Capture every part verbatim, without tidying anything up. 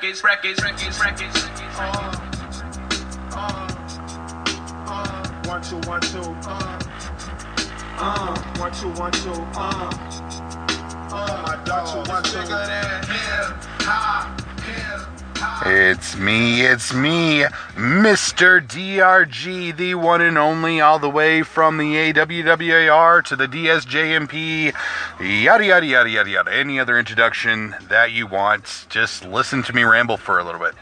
records, records, records, records. Uh, uh, uh, one, two, one, two. Uh, uh, one, two, one, two. Uh, uh, my daughter, one, two. It's me, it's me, Mister D R G, the one and only, all the way from the A W W A R to the D S J M P, yada yada yada yada yada. Any other introduction that you want, just listen to me ramble for a little bit.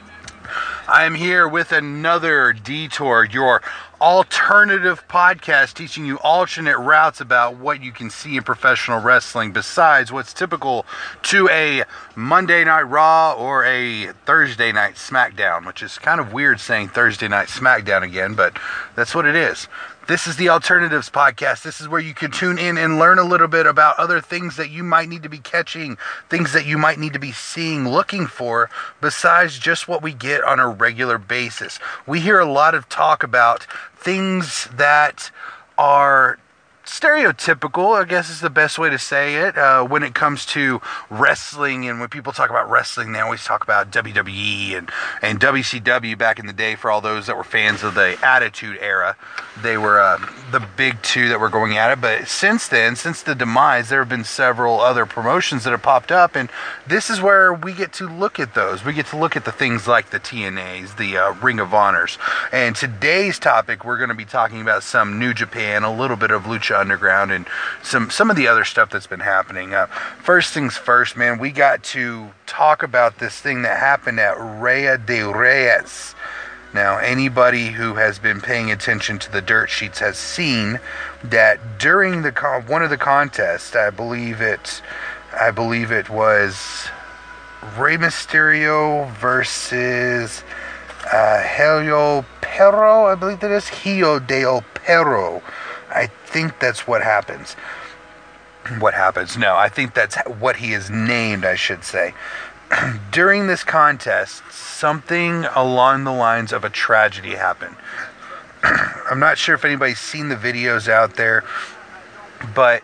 I am here with another Detour, your alternative podcast teaching you alternate routes about what you can see in professional wrestling besides what's typical to a Monday Night Raw or a Thursday Night SmackDown, which is kind of weird saying Thursday Night SmackDown again, but that's what it is. This is the Alternatives Podcast. This is where you can tune in and learn a little bit about other things that you might need to be catching, things that you might need to be seeing, looking for, besides just what we get on a regular basis. We hear a lot of talk about things that are stereotypical, I guess is the best way to say it, uh, when it comes to wrestling. And when people talk about wrestling, they always talk about W W E and, and W C W back in the day. For all those that were fans of the Attitude Era, they were uh, the big two that were going at it. But since then, since the demise, there have been several other promotions that have popped up, and this is where we get to look at those. We get to look at the things like the T N As, the uh, Ring of Honors. And today's topic, we're going to be talking about some New Japan, a little bit of Lucha Underground, and some some of the other stuff that's been happening. Uh, first things first, man, we got to talk about this thing that happened at Raya de Reyes. Now, anybody who has been paying attention to the dirt sheets has seen that during the con- one of the contests, I believe it, I believe it was Rey Mysterio versus uh, Helio Perro. I believe that is Hijo del Perro. I think that's what happens. What happens? No, I think that's what he is named, I should say. During this contest, something along the lines of a tragedy happened. I'm not sure if anybody's seen the videos out there, but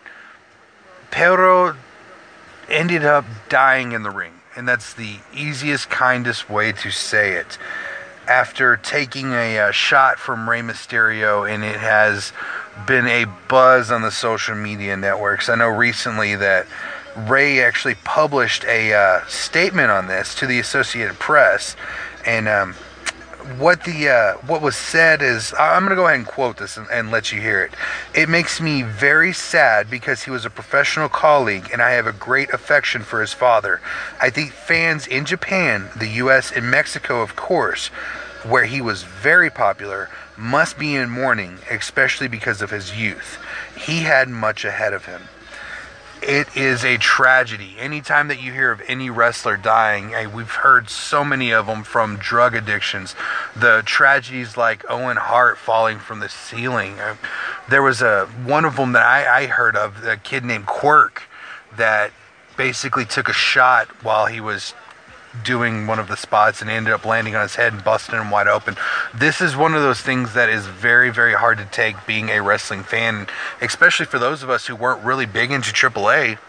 Perro ended up dying in the ring. And that's the easiest, kindest way to say it. After taking a, a shot from Rey Mysterio, and it has been a buzz on the social media networks. I know recently that Rey actually published a uh, statement on this to the Associated Press, and um, what the uh, what was said is, I'm going to go ahead and quote this and, and let you hear it. It makes me very sad because he was a professional colleague and I have a great affection for his father. I think fans in Japan, the U S, and Mexico, of course, where he was very popular, must be in mourning, especially because of his youth. He had much ahead of him. It is a tragedy. Anytime that you hear of any wrestler dying, we've heard so many of them from drug addictions. The tragedies like Owen Hart falling from the ceiling. There was a one of them that I, I heard of, a kid named Quirk, that basically took a shot while he was doing one of the spots and ended up landing on his head and busting him wide open. This is one of those things that is very, very hard to take being a wrestling fan, especially for those of us who weren't really big into triple A.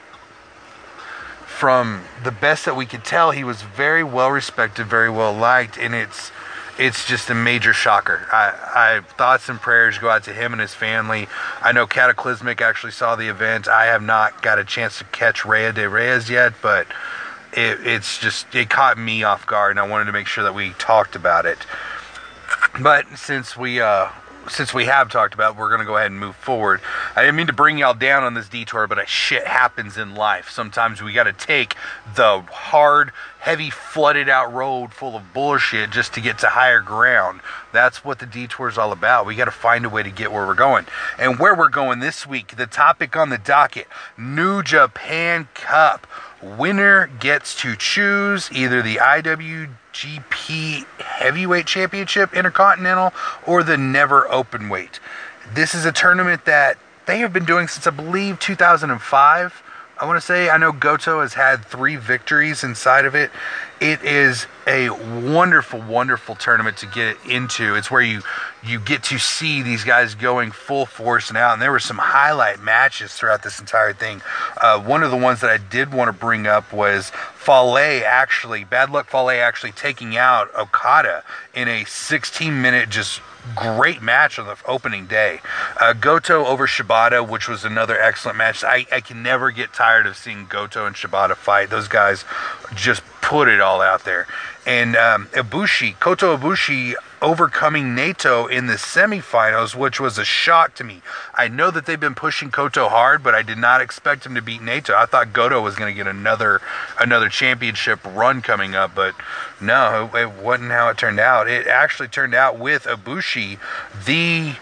From the best that we could tell, he was very well respected, very well liked, and it's it's just a major shocker. I, I thoughts and prayers go out to him and his family. I know Cataclysmic actually saw the event. I have not got a chance to catch Raya de Reyes yet, but It, it's just, it caught me off guard, and I wanted to make sure that we talked about it. But since we, uh, since we have talked about it, we're going to go ahead and move forward. I didn't mean to bring y'all down on this detour, but shit happens in life. Sometimes we got to take the hard, heavy, flooded out road full of bullshit just to get to higher ground. That's what the detour is all about. We got to find a way to get where we're going. And where we're going this week, the topic on the docket, New Japan Cup. Winner gets to choose either the I W G P Heavyweight Championship Intercontinental or the Never Openweight. This is a tournament that they have been doing since, I believe, two thousand five. I want to say. I know Goto has had three victories inside of it. It is a wonderful, wonderful tournament to get into. It's where you you get to see these guys going full force and out. And there were some highlight matches throughout this entire thing. Uh, one of the ones that I did want to bring up was Fale actually, Bad Luck Fale actually taking out Okada in a sixteen minute just great match on the opening day. Uh, Goto over Shibata, which was another excellent match. I, I can never get tired of seeing Goto and Shibata fight. Those guys just put it all out there. And um, Ibushi, Kota Ibushi overcoming Naito in the semifinals, which was a shock to me. I know that they've been pushing Kota hard, but I did not expect him to beat Naito. I thought Goto was going to get another another championship run coming up, but no, it wasn't how it turned out. It actually turned out with Ibushi, the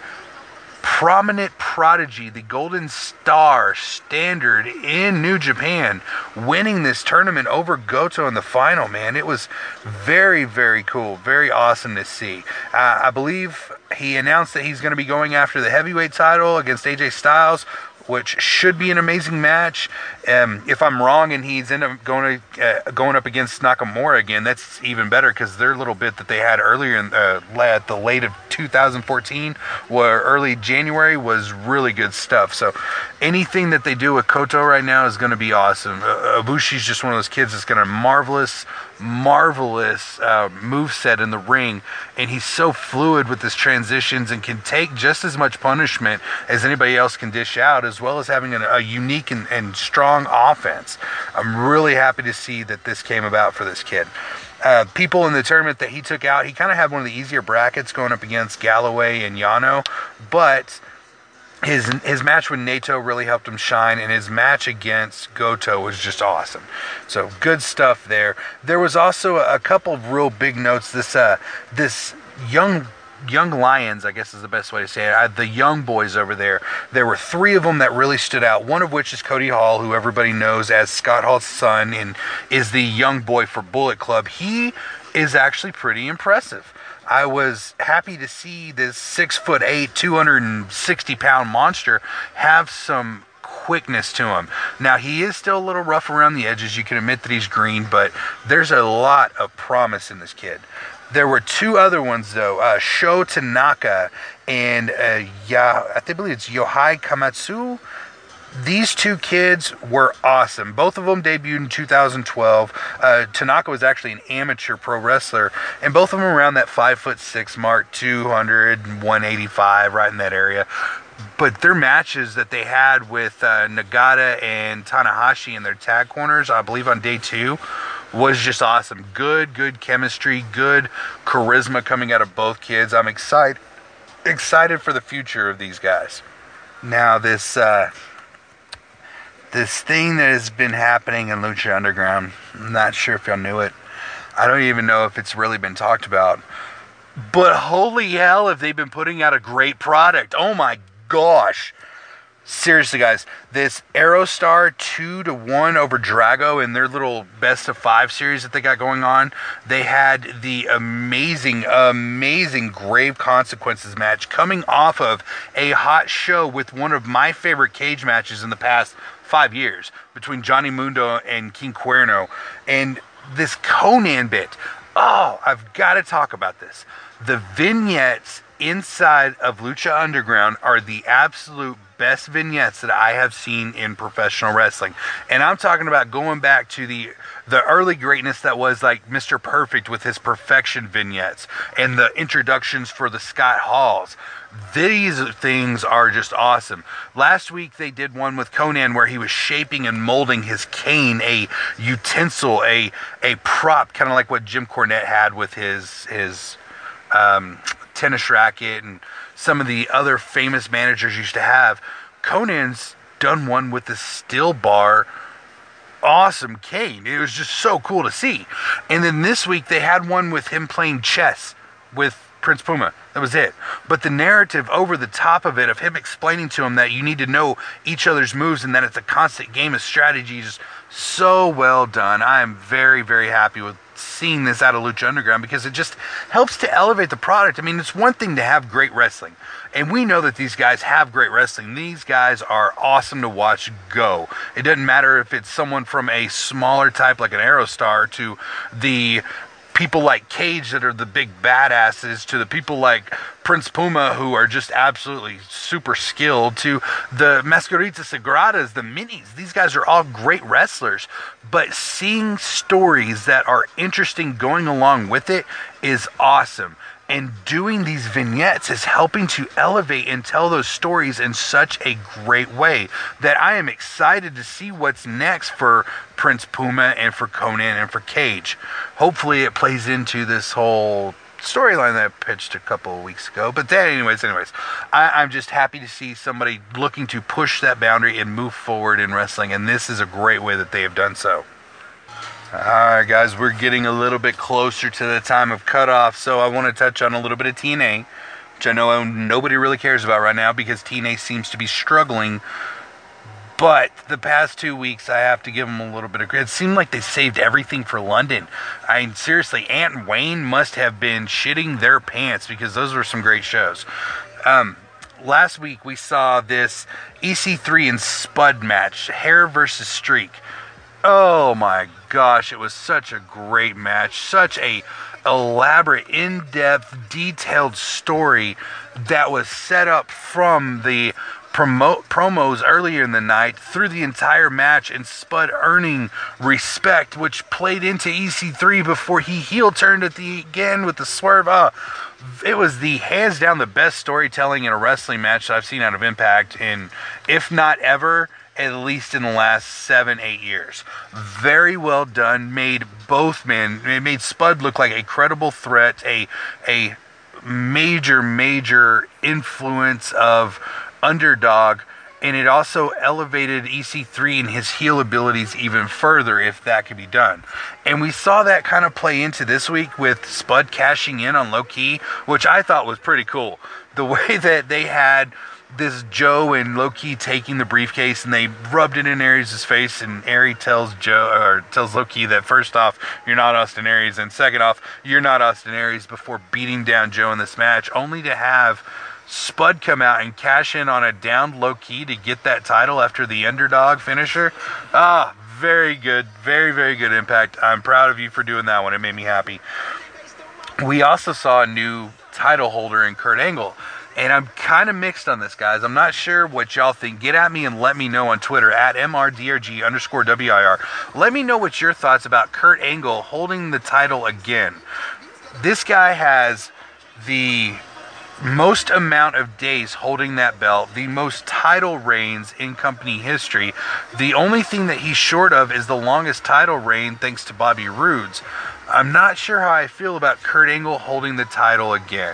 prominent prodigy, the golden star standard in New Japan, winning this tournament over Goto in the final, man. It was very, very cool. Very awesome to see. Uh, I believe he announced that he's going to be going after the heavyweight title against A J Styles, which should be an amazing match. Um, if I'm wrong and he's end up going to, uh, going up against Nakamura again, that's even better, because their little bit that they had earlier in uh, at the late of two thousand fourteen or early January was really good stuff. So anything that they do with Koto right now is going to be awesome. Uh, Ibushi's just one of those kids that's going to marvelous, marvelous uh, moveset in the ring, and he's so fluid with his transitions and can take just as much punishment as anybody else can dish out, as well as having a, a unique and, and strong offense. I'm really happy to see that this came about for this kid. Uh, people in the tournament that he took out, he kind of had one of the easier brackets going up against Galloway and Yano, but his his match with Naito really helped him shine, and his match against Goto was just awesome. So good stuff there. There was also a, a couple of real big notes. This uh this young young lions, I guess is the best way to say it. Uh, the young boys over there. There were three of them that really stood out. One of which is Cody Hall, who everybody knows as Scott Hall's son, and is the young boy for Bullet Club. He is actually pretty impressive. I was happy to see this six foot eight, two hundred sixty pound monster have some quickness to him. Now, he is still a little rough around the edges. You can admit that he's green, but there's a lot of promise in this kid. There were two other ones, though. Uh, Sho Tanaka and uh, ya, I think believe it's Yohei Kamatsu. These two kids were awesome. Both of them debuted in two thousand twelve. Uh, Tanaka was actually an amateur pro wrestler, and both of them around that five foot six mark, two hundred, one eighty-five, right in that area. But their matches that they had with uh, Nagata and Tanahashi in their tag corners, I believe on day two, was just awesome. Good, good chemistry, good charisma coming out of both kids. I'm excited, excited for the future of these guys. Now, this uh, this thing that has been happening in Lucha Underground, I'm not sure if y'all knew it. I don't even know if it's really been talked about. But holy hell, have they been putting out a great product. Oh my gosh. Seriously, guys, this Aerostar two to one over Drago in their little best of five series that they got going on, they had the amazing, amazing Grave Consequences match coming off of a hot show with one of my favorite cage matches in the past five years between Johnny Mundo and King Cuerno. And this Conan bit, oh, I've got to talk about this. The vignettes inside of Lucha Underground are the absolute best vignettes that I have seen in professional wrestling. And I'm talking about going back to the the early greatness that was like Mister Perfect with his Perfection vignettes and the introductions for the Scott Halls. These things are just awesome. Last week they did one with Conan where he was shaping and molding his cane, a utensil, a a prop, kind of like what Jim Cornette had with his his um, tennis racket and some of the other famous managers used to have. Conan's done one with the Still Bar awesome cane. It was just so cool to see. And then this week they had one with him playing chess with Prince Puma. That was it. But the narrative over the top of it, of him explaining to him that you need to know each other's moves and that it's a constant game of strategy, is so well done. I am very, very happy with seeing this out of Lucha Underground because it just helps to elevate the product. I mean, it's one thing to have great wrestling, and we know that these guys have great wrestling. These guys are awesome to watch go. It doesn't matter if it's someone from a smaller type like an Aerostar to the people like Cage that are the big badasses, to the people like Prince Puma who are just absolutely super skilled, to the Mascarita Sagradas, the minis. These guys are all great wrestlers, but seeing stories that are interesting going along with it is awesome. And doing these vignettes is helping to elevate and tell those stories in such a great way that I am excited to see what's next for Prince Puma and for Konnan and for Cage. Hopefully it plays into this whole storyline that I pitched a couple of weeks ago. But then anyways, anyways, I, I'm just happy to see somebody looking to push that boundary and move forward in wrestling. And this is a great way that they have done so. Alright guys, we're getting a little bit closer to the time of cutoff, so I want to touch on a little bit of T N A, which I know nobody really cares about right now because T N A seems to be struggling, but the past two weeks I have to give them a little bit of credit. It seemed like they saved everything for London. I mean, seriously, Ant and Wayne must have been shitting their pants because those were some great shows. Um... Last week we saw this E C three and Spud match, Hair versus Streak. Oh my gosh, it was such a great match, such a elaborate, in-depth, detailed story that was set up from the promo- promos earlier in the night through the entire match, and Spud earning respect, which played into E C three before he heel turned at the again with the swerve. Uh, it was the hands down the best storytelling in a wrestling match that I've seen out of Impact in, if not ever, at least in the last seven, eight years. Very well done. Made both men, it made Spud look like a credible threat, a a major, major influence of underdog, and it also elevated E C three and his heel abilities even further if that could be done. And we saw that kind of play into this week with Spud cashing in on Low Ki, which I thought was pretty cool. The way that they had this Joe and Low Ki taking the briefcase and they rubbed it in Aries' face, and Aries tells Joe or tells Low Ki that first off, you're not Austin Aries, and second off, you're not Austin Aries, before beating down Joe in this match, only to have Spud come out and cash in on a downed Low Ki to get that title after the underdog finisher. Ah, very good, very, very good Impact. I'm proud of you for doing that one. It made me happy. We also saw a new title holder in Kurt Angle. And I'm kind of mixed on this, guys. I'm not sure what y'all think. Get at me and let me know on Twitter at M R D R G underscore W I R. Let me know what your thoughts about Kurt Angle holding the title again. This guy has the most amount of days holding that belt, the most title reigns in company history. The only thing that he's short of is the longest title reign thanks to Bobby Roode's. I'm not sure how I feel about Kurt Angle holding the title again.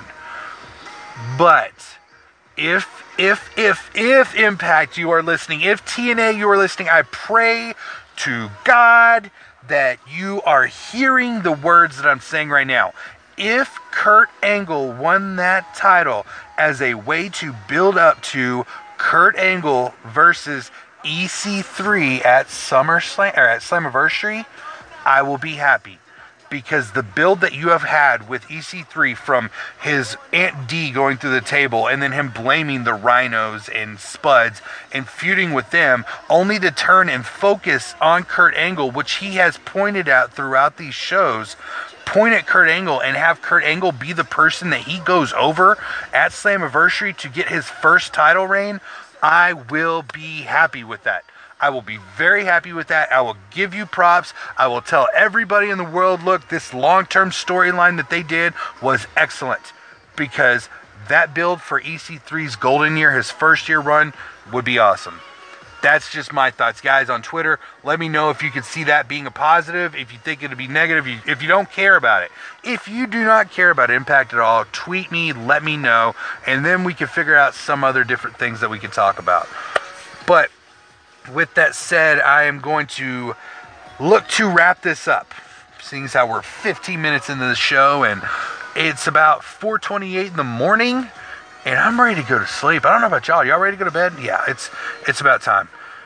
But if, if, if, if Impact, you are listening, if T N A, you are listening, I pray to God that you are hearing the words that I'm saying right now. If Kurt Angle won that title as a way to build up to Kurt Angle versus E C three at SummerSlam, or at Slammiversary, I will be happy. Because the build that you have had with E C three, from his Aunt D going through the table and then him blaming the Rhinos and Spuds and feuding with them, only to turn and focus on Kurt Angle, which he has pointed out throughout these shows, point at Kurt Angle and have Kurt Angle be the person that he goes over at Slammiversary to get his first title reign, I will be happy with that. I will be very happy with that. I will give you props. I will tell everybody in the world, look, this long-term storyline that they did was excellent, because that build for E C three's golden year, his first year run, would be awesome. That's just my thoughts, guys. On Twitter, let me know if you could see that being a positive, if you think it would be negative, if you don't care about it. If you do not care about Impact at all, tweet me, let me know, and then we can figure out some other different things that we can talk about. But with that said, I am going to look to wrap this up, seeing as how we're fifteen minutes into the show and it's about four twenty-eight in the morning and I'm ready to go to sleep. I don't know about y'all. Y'all ready to go to bed? Yeah, it's it's about time.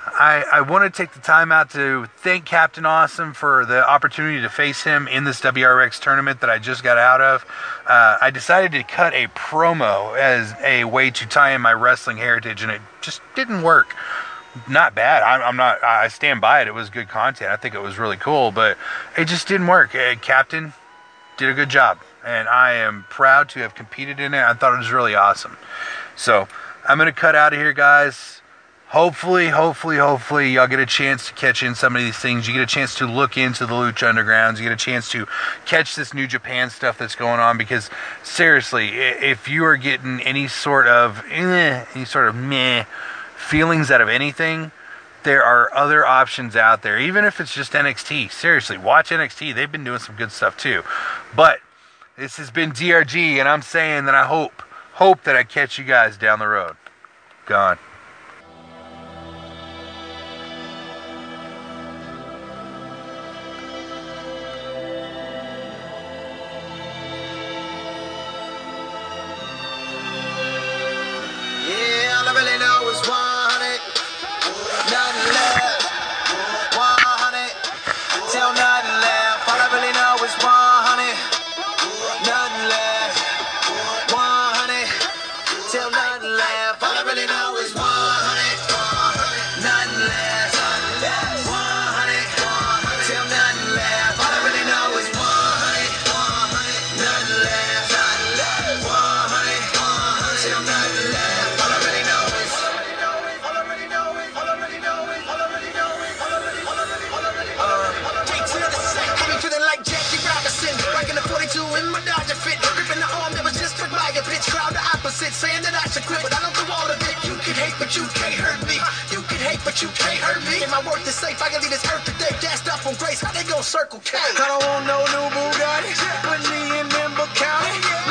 I, I want to take the time out to thank Captain Awesome for the opportunity to face him in this W R X tournament that I just got out of. Uh, I decided to cut a promo as a way to tie in my wrestling heritage, and it just didn't work. Not bad. I'm, I'm not. I stand by it. It was good content. I think it was really cool, but it just didn't work. Uh, Captain did a good job, and I am proud to have competed in it. I thought it was really awesome. So I'm gonna cut out of here, guys. Hopefully, hopefully, hopefully, y'all get a chance to catch in some of these things. You get a chance to look into the Lucha Undergrounds. You get a chance to catch this New Japan stuff that's going on. Because seriously, if you are getting any sort of eh, any sort of meh feelings out of anything, there are other options out there. Even if it's just N X T. Seriously, watch N X T. They've been doing some good stuff too. But this has been D R G, and I'm saying that I hope, hope that I catch you guys down the road. Gone. Saying that I should quit, but I don't do all of it. You can hate, but you can't hurt me. You can hate, but you can't hurt me. And my worth is safe. I can leave this earth today. Gassed up on grace. How they gon' circle K? I don't want no new Bugatti. Put me in Member County.